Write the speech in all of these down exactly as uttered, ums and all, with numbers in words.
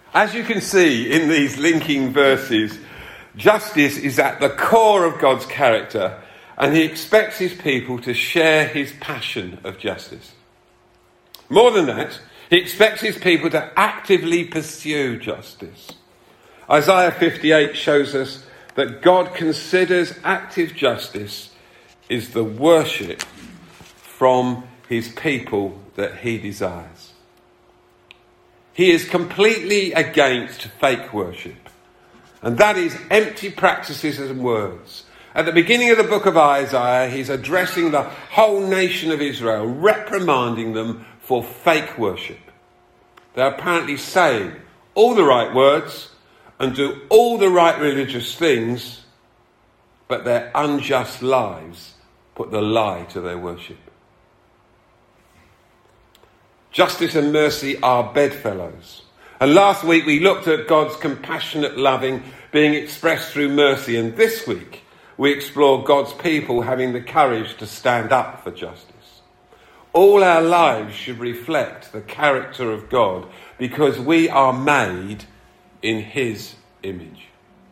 As you can see in these linking verses, justice is at the core of God's character, and he expects his people to share his passion of justice. More than that, he expects his people to actively pursue justice. Isaiah fifty-eight shows us that God considers active justice is the worship from his people that he desires. He is completely against fake worship, and that is empty practices and words. At the beginning of the book of Isaiah, he's addressing the whole nation of Israel, reprimanding them for fake worship. They're apparently saying all the right words and do all the right religious things, but their unjust lives put the lie to their worship. Justice and mercy are bedfellows. And last week we looked at God's compassionate loving being expressed through mercy. And this week we explore God's people having the courage to stand up for justice. All our lives should reflect the character of God because we are made in his image.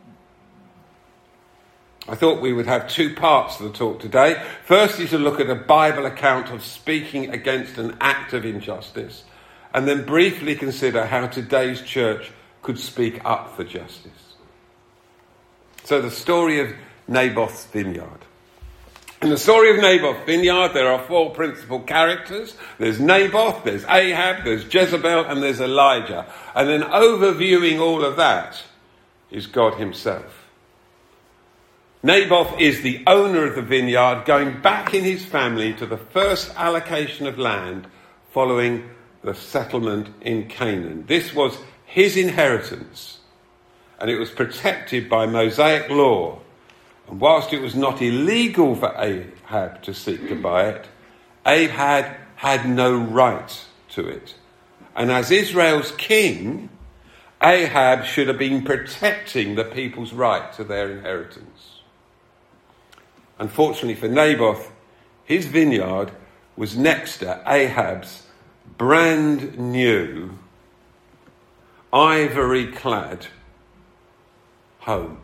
I thought we would have two parts to the talk today. Firstly, to look at a Bible account of speaking against an act of injustice, and then briefly consider how today's church could speak up for justice. So the story of Naboth's vineyard. In the story of Naboth's vineyard, there are four principal characters. There's Naboth, there's Ahab, there's Jezebel, and there's Elijah. And then overviewing all of that is God himself. Naboth is the owner of the vineyard, going back in his family to the first allocation of land following the settlement in Canaan. This was his inheritance, and it was protected by Mosaic law. And whilst it was not illegal for Ahab to seek to buy it, Ahab had no right to it. And as Israel's king, Ahab should have been protecting the people's right to their inheritance. Unfortunately for Naboth, his vineyard was next to Ahab's brand new, ivory-clad home.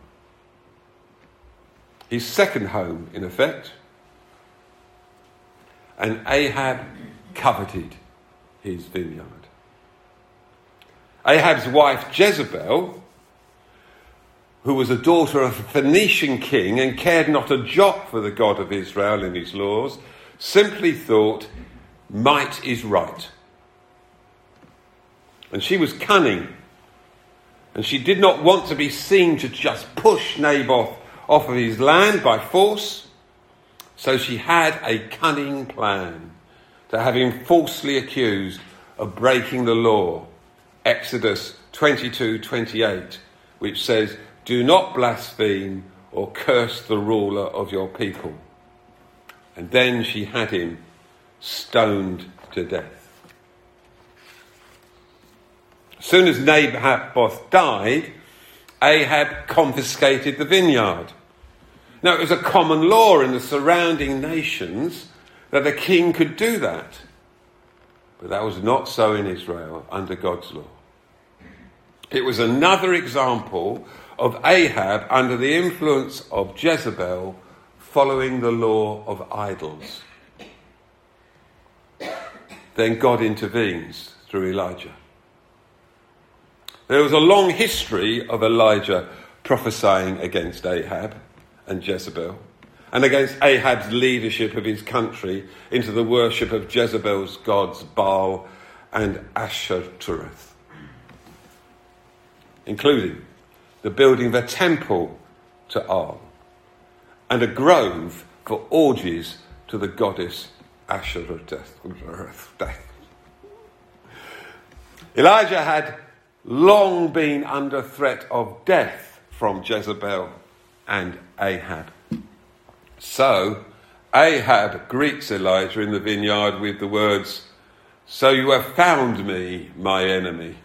His second home, in effect. And Ahab coveted his vineyard. Ahab's wife Jezebel, who was a daughter of a Phoenician king and cared not a jot for the God of Israel and his laws, simply thought might is right. And she was cunning, and she did not want to be seen to just push Naboth off of his land by force. So she had a cunning plan to have him falsely accused of breaking the law. Exodus twenty-two twenty-eight, which says, "Do not blaspheme or curse the ruler of your people." And then she had him stoned to death. As soon as Naboth died, Ahab confiscated the vineyard. Now, it was a common law in the surrounding nations that a king could do that. But that was not so in Israel under God's law. It was another example of Ahab under the influence of Jezebel following the law of idols. Then God intervenes through Elijah. There was a long history of Elijah prophesying against Ahab and Jezebel, and against Ahab's leadership of his country into the worship of Jezebel's gods Baal and Ashtoreth, including the building of a temple to Baal and a grove for orgies to the goddess Ashtoreth. Elijah had long been under threat of death from Jezebel and Ahab. So Ahab greets Elijah in the vineyard with the words, "So you have found me, my enemy."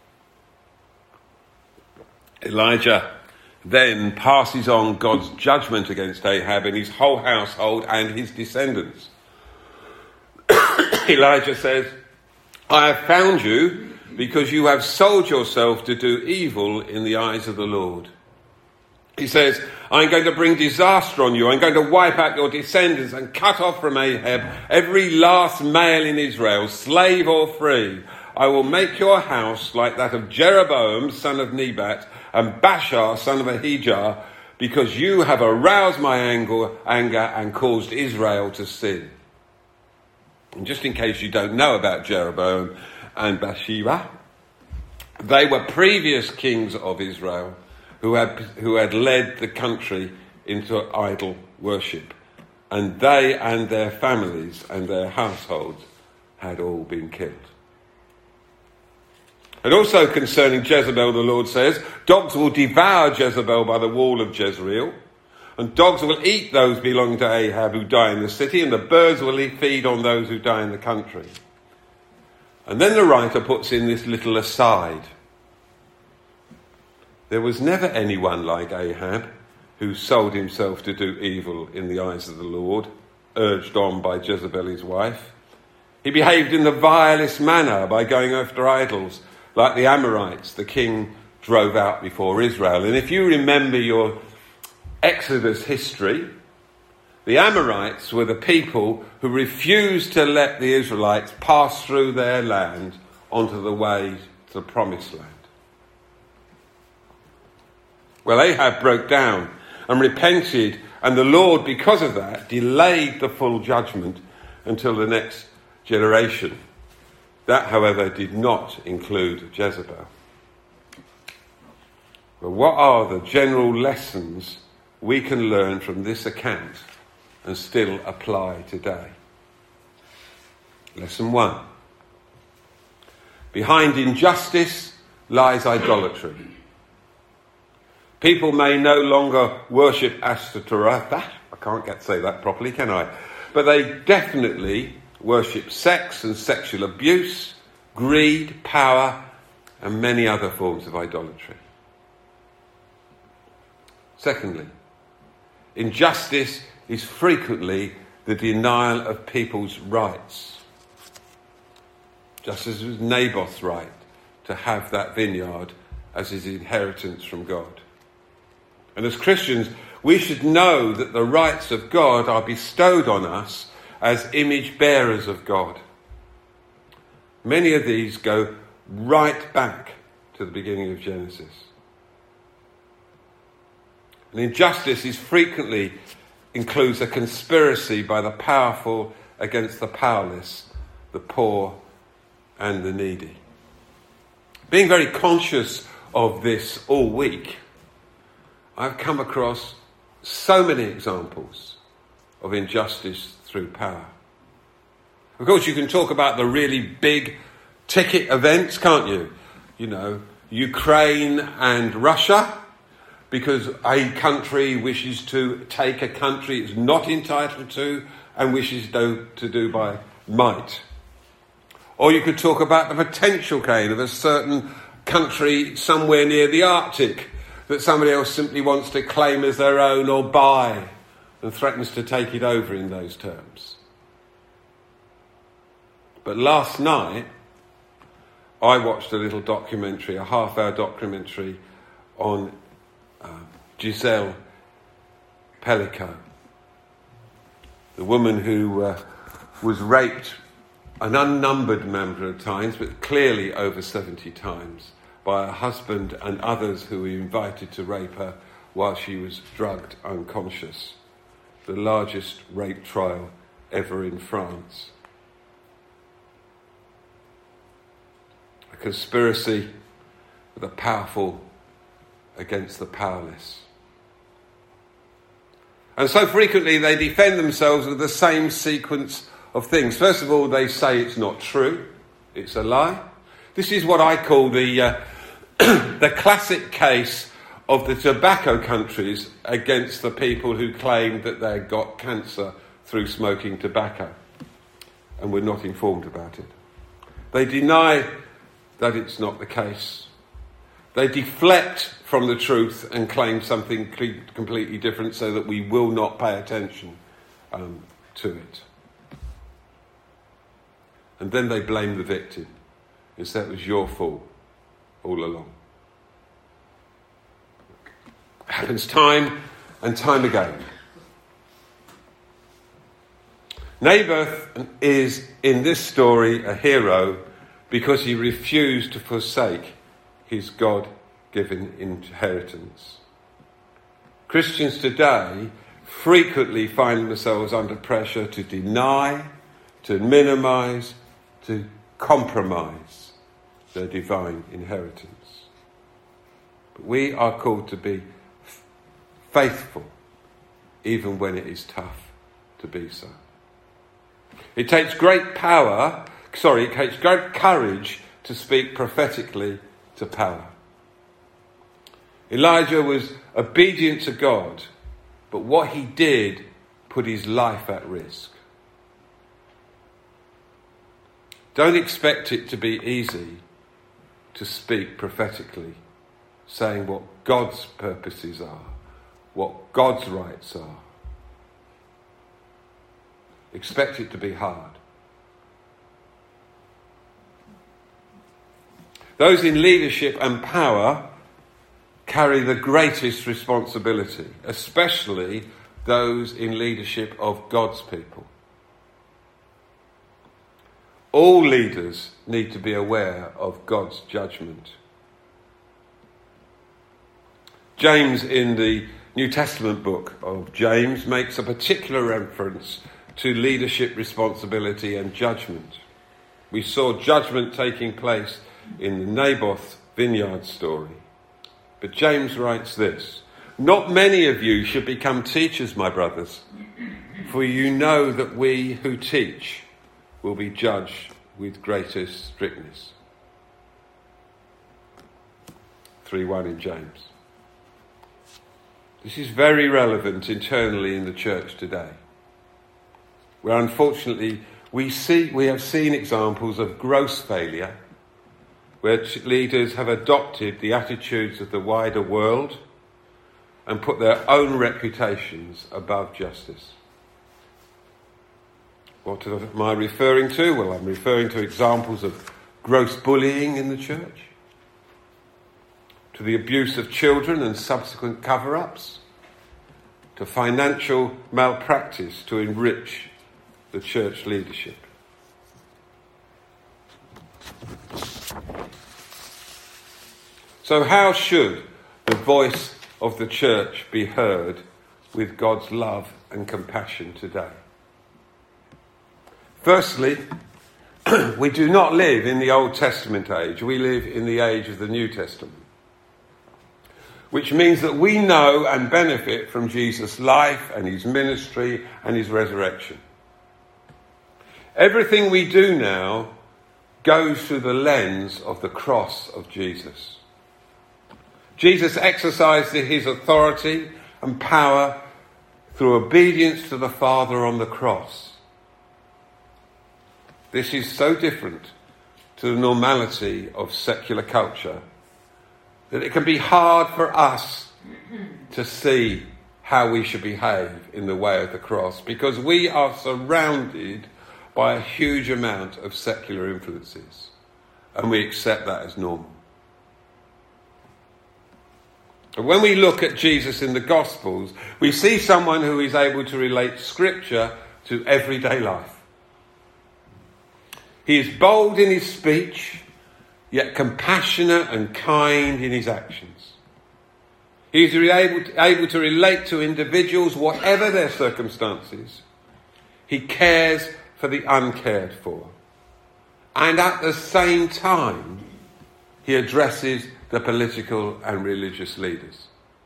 Elijah then passes on God's judgment against Ahab and his whole household and his descendants. Elijah says, "I have found you because you have sold yourself to do evil in the eyes of the Lord. He says, I'm going to bring disaster on you. I'm going to wipe out your descendants and cut off from Ahab every last male in Israel, slave or free. I will make your house like that of Jeroboam, son of Nebat, and Baasha, son of Ahijah, because you have aroused my anger, anger and caused Israel to sin. And just in case you don't know about Jeroboam and Bathsheba, they were previous kings of Israel who had who had led the country into idol worship, and they and their families and their households had all been killed. And also concerning Jezebel, the Lord says, dogs will devour Jezebel by the wall of Jezreel, and dogs will eat those belonging to Ahab who die in the city, and the birds will eat, feed on those who die in the country. And then the writer puts in this little aside. There was never anyone like Ahab who sold himself to do evil in the eyes of the Lord, urged on by Jezebel his wife. He behaved in the vilest manner by going after idols, like the Amorites the king drove out before Israel. And if you remember your Exodus history, the Amorites were the people who refused to let the Israelites pass through their land onto the way to the promised land. Well, Ahab broke down and repented, and the Lord, because of that, delayed the full judgment until the next generation. That, however, did not include Jezebel. But what are the general lessons we can learn from this account and still apply today? Lesson one. Behind injustice lies idolatry. People may no longer worship Ashtoreth. I can't get to say that properly, can I? But they definitely worship sex and sexual abuse, greed, power, and many other forms of idolatry. Secondly, injustice is frequently the denial of people's rights. Just as it was Naboth's right to have that vineyard as his inheritance from God. And as Christians, we should know that the rights of God are bestowed on us as image bearers of God. Many of these go right back to the beginning of Genesis. And injustice is frequently includes a conspiracy by the powerful against the powerless, the poor and the needy. Being very conscious of this all week, I've come across so many examples of injustice through power. Of course, you can talk about the really big ticket events, can't you? You know, Ukraine and Russia, because a country wishes to take a country it's not entitled to and wishes to, to do by might. Or you could talk about the potential gain of a certain country somewhere near the Arctic that somebody else simply wants to claim as their own or buy and threatens to take it over in those terms. But last night, I watched a little documentary, a half-hour documentary on uh, Giselle Pellico, the woman who uh, was raped an unnumbered number of times, but clearly over seventy times, by her husband and others who were invited to rape her while she was drugged unconscious. The largest rape trial ever in France. A conspiracy of the powerful against the powerless. And so frequently they defend themselves with the same sequence of things. First of all, they say it's not true, it's a lie. This is what I call the uh, the classic case of the tobacco countries against the people who claimed that they got cancer through smoking tobacco and were not informed about it. They deny that it's not the case. They deflect from the truth and claim something completely different so that we will not pay attention um, to it. And then they blame the victim. is that it was your fault all along. It happens time and time again. Naboth is, in this story, a hero because he refused to forsake his God-given inheritance. Christians today frequently find themselves under pressure to deny, to minimise, to compromise their divine inheritance. But we are called to be f- faithful, even when it is tough to be so. It takes great power, sorry, it takes great courage to speak prophetically to power. Elijah was obedient to God, but what he did put his life at risk. Don't expect it to be easy to speak prophetically, saying what God's purposes are, what God's rights are. Expect it to be hard. Those in leadership and power carry the greatest responsibility, especially those in leadership of God's people. All leaders need to be aware of God's judgment. James, in the New Testament book of James, makes a particular reference to leadership responsibility and judgment. We saw judgment taking place in the Naboth vineyard story. But James writes this: "Not many of you should become teachers, my brothers, for you know that we who teach will be judged with greater strictness." three one in James. This is very relevant internally in the church today, where unfortunately we see we have seen examples of gross failure, where leaders have adopted the attitudes of the wider world and put their own reputations above justice. What am I referring to? Well, I'm referring to examples of gross bullying in the church, to the abuse of children and subsequent cover-ups, to financial malpractice to enrich the church leadership. So how should the voice of the church be heard with God's love and compassion today? Firstly, we do not live in the Old Testament age. We live in the age of the New Testament, which means that we know and benefit from Jesus' life and his ministry and his resurrection. Everything we do now goes through the lens of the cross of Jesus. Jesus exercised his authority and power through obedience to the Father on the cross. This is so different to the normality of secular culture that it can be hard for us to see how we should behave in the way of the cross, because we are surrounded by a huge amount of secular influences, and we accept that as normal. But when we look at Jesus in the Gospels, we see someone who is able to relate Scripture to everyday life. He is bold in his speech, yet compassionate and kind in his actions. He is able to, able to relate to individuals, whatever their circumstances. He cares for the uncared for. And at the same time, he addresses the political and religious leaders.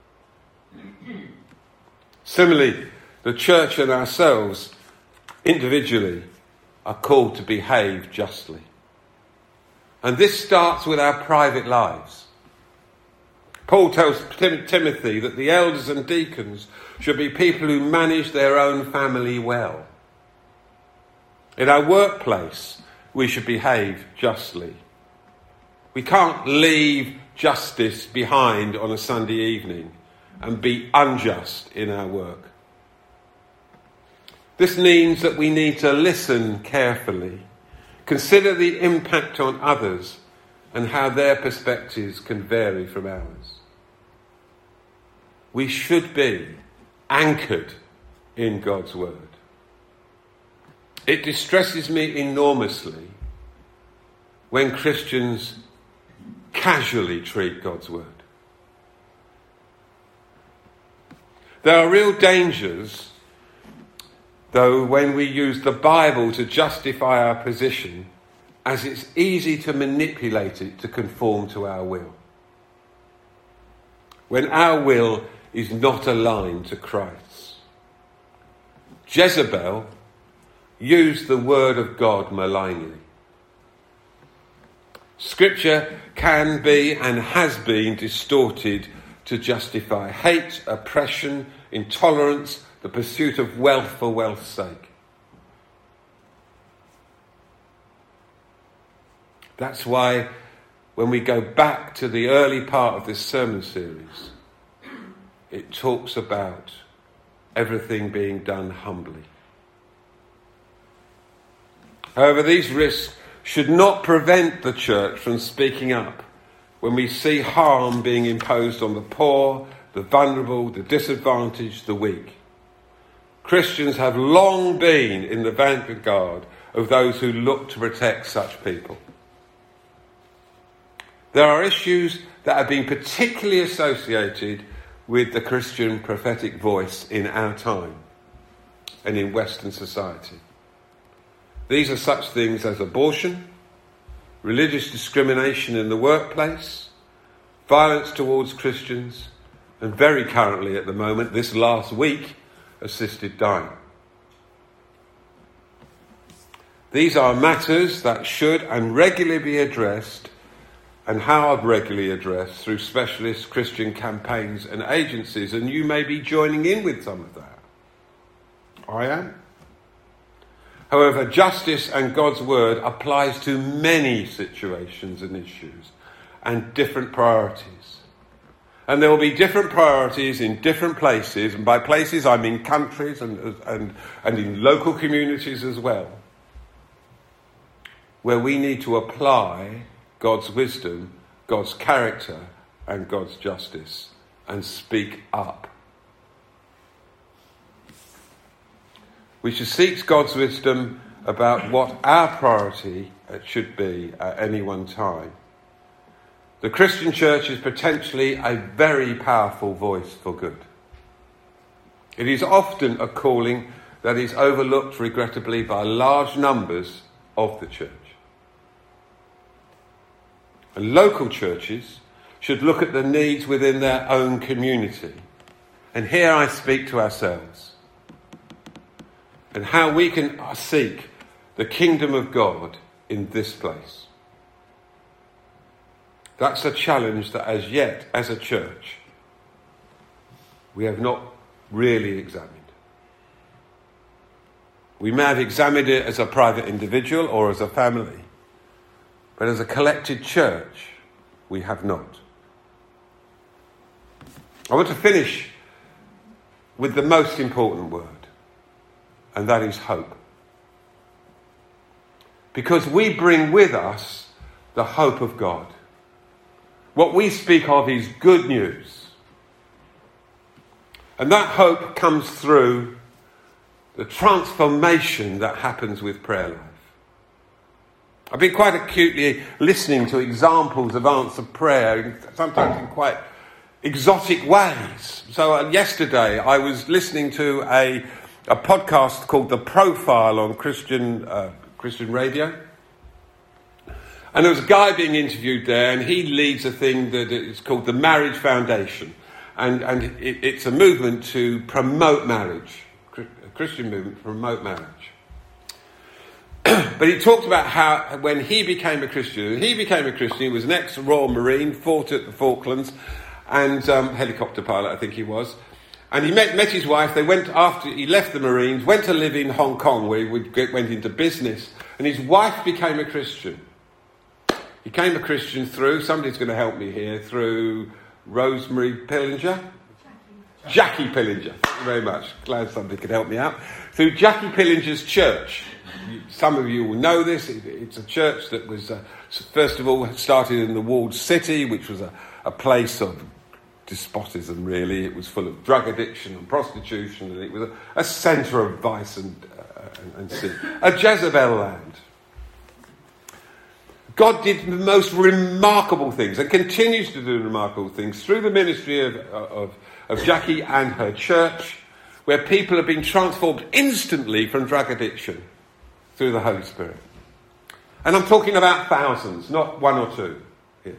Similarly, the church and ourselves, individually, are called to behave justly. And this starts with our private lives. Paul tells Tim- Timothy that the elders and deacons should be people who manage their own family well. In our workplace, we should behave justly. We can't leave justice behind on a Sunday evening and be unjust in our work. This means that we need to listen carefully, consider the impact on others, and how their perspectives can vary from ours. We should be anchored in God's word. It distresses me enormously when Christians casually treat God's word. There are real dangers, though, when we use the Bible to justify our position, as it's easy to manipulate it to conform to our will, when our will is not aligned to Christ's. Jezebel used the word of God malignly. Scripture can be and has been distorted to justify hate, oppression, intolerance, the pursuit of wealth for wealth's sake. That's why when we go back to the early part of this sermon series, it talks about everything being done humbly. However, these risks should not prevent the church from speaking up when we see harm being imposed on the poor, the vulnerable, the disadvantaged, the weak. Christians have long been in the vanguard of those who look to protect such people. There are issues that have been particularly associated with the Christian prophetic voice in our time and in Western society. These are such things as abortion, religious discrimination in the workplace, violence towards Christians, and very currently at the moment, this last week, assisted dying. These are matters that should and regularly be addressed, and how regularly addressed through specialist Christian campaigns and agencies, and you may be joining in with some of that. I am. However, justice and God's word applies to many situations and issues and different priorities. And there will be different priorities in different places, and by places I mean countries and, and, and in local communities as well, where we need to apply God's wisdom, God's character, and God's justice, and speak up. We should seek God's wisdom about what our priority should be at any one time. The Christian church is potentially a very powerful voice for good. It is often a calling that is overlooked, regrettably, by large numbers of the church. And local churches should look at the needs within their own community. And here I speak to ourselves. And how we can seek the kingdom of God in this place. That's a challenge that as yet, as a church, we have not really examined. We may have examined it as a private individual or as a family, but as a collected church, we have not. I want to finish with the most important word, and that is hope. Because we bring with us the hope of God. What we speak of is good news. And that hope comes through the transformation that happens with prayer life. I've been quite acutely listening to examples of answered prayer, sometimes in quite exotic ways. So uh, yesterday I was listening to a, a podcast called The Profile on Christian uh, Christian radio. And there was a guy being interviewed there, and he leads a thing that is called the Marriage Foundation. And, and it, it's a movement to promote marriage, a Christian movement to promote marriage. But he talked about how when he became a Christian, he became a Christian, he was an ex-Royal Marine, fought at the Falklands, and um, helicopter pilot, I think he was. And he met, met his wife. They went after he left the Marines, went to live in Hong Kong, where he would get, went into business. And his wife became a Christian. He became a Christian through, somebody's going to help me here, through Rosemary Pillinger. Jackie Pillinger. Thank you very much. Glad somebody could help me out. Through Jackie Pillinger's church. Some of you will know this. It's a church that was, uh, first of all, started in the walled city, which was a, a place of despotism, really. It was full of drug addiction and prostitution, and it was a, a centre of vice and, uh, and, and sin. A Jezebel land. God did the most remarkable things and continues to do remarkable things through the ministry of, of, of Jackie and her church, where people have been transformed instantly from drug addiction through the Holy Spirit. And I'm talking about thousands, not one or two here.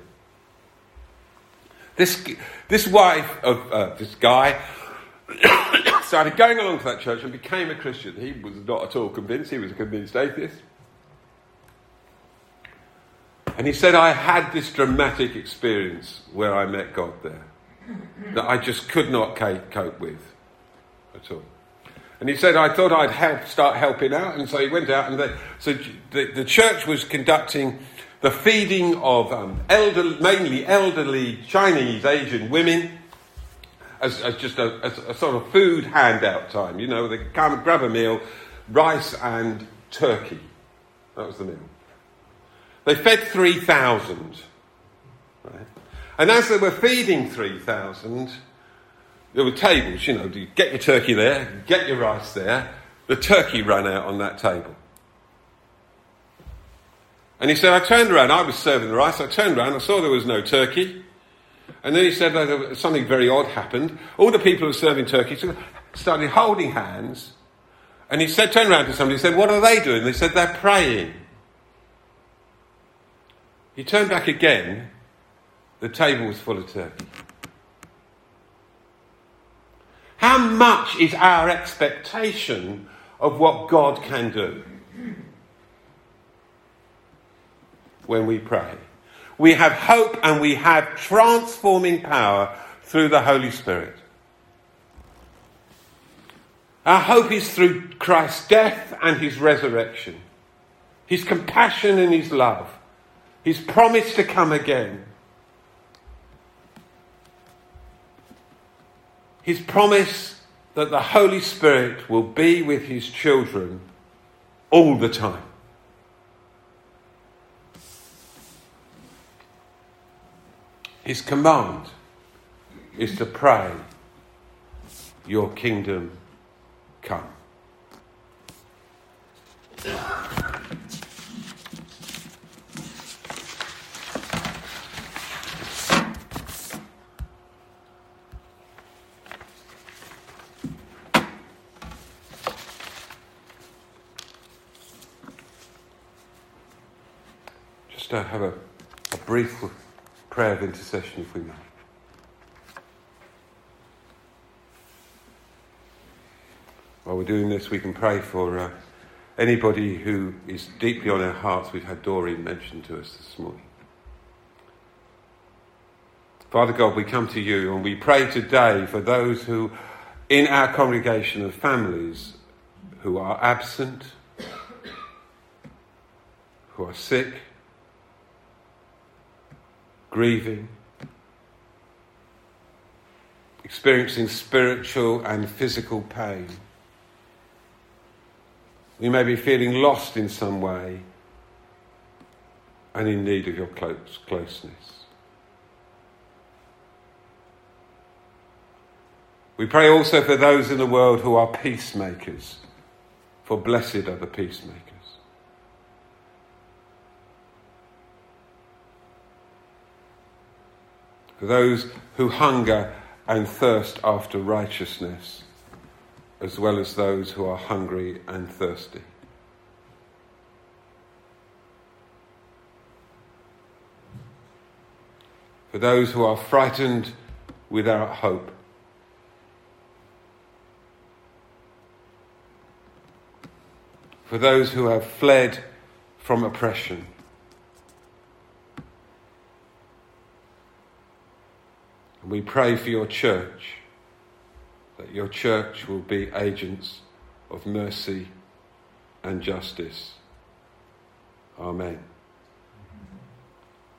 This, this wife of uh, this guy started going along to that church and became a Christian. He was not at all convinced. He was a convinced atheist. And he said, I had this dramatic experience where I met God there that I just could not cope with at all. And he said, I thought I'd help, start helping out. And so he went out, and they, so the, the church was conducting the feeding of um, elder, mainly elderly Chinese Asian women as, as just a, as a sort of food handout time. You know, they could come and grab a meal, rice and turkey. That was the meal. They fed three thousand. Right? And as they were feeding three thousand, there were tables, you know, you get your turkey there, get your rice there. The turkey ran out on that table. And he said, I turned around, I was serving the rice, I turned around, I saw there was no turkey. And then he said, oh, something very odd happened. All the people who were serving turkey started holding hands. And he said, turned around to somebody, he said, what are they doing? They said, they're praying. He turned back again, the table was full of turkey. How much is our expectation of what God can do when we pray? We have hope and we have transforming power through the Holy Spirit. Our hope is through Christ's death and his resurrection, his compassion and his love, his promise to come again, his promise that the Holy Spirit will be with his children all the time. His command is to pray, your kingdom come. Just to have a, a brief prayer of intercession, if we may. While we're doing this, we can pray for uh, anybody who is deeply on our hearts. We've had Doreen mention to us this morning. Father God, we come to you and we pray today for those who, in our congregation of families, who are absent, who are sick, grieving, experiencing spiritual and physical pain. We may be feeling lost in some way and in need of your close, closeness. We pray also for those in the world who are peacemakers, for blessed are the peacemakers. For those who hunger and thirst after righteousness, as well as those who are hungry and thirsty. For those who are frightened without hope. For those who have fled from oppression. And we pray for your church, that your church will be agents of mercy and justice. Amen.